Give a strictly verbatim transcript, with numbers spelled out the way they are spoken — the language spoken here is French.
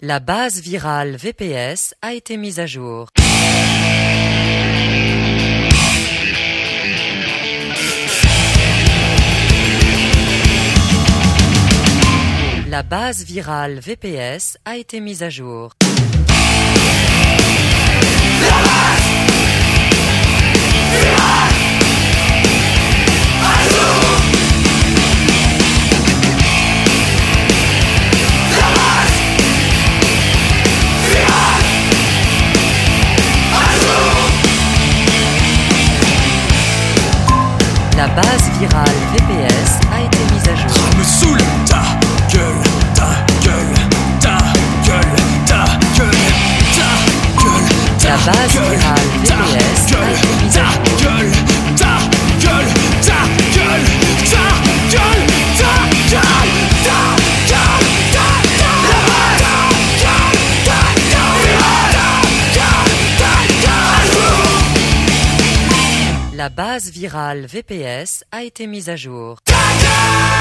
La base virale V P S a été mise à jour. La base virale V P S a été mise à jour. La base virale à jour. La base virale à jour. La base virale V P S a été mise à jour. Ça me saoule, ta gueule, ta gueule, ta gueule, ta gueule, ta gueule. La base virale V P S a été mise à jour. Ta gueule, ta gueule, ta gueule, ta gueule, ta gueule, ta gueule, ta gueule. La base, ta gueule, ta gueule, ta gueule, ta gueule. La base virale V P S a été mise à jour. Ta gueule.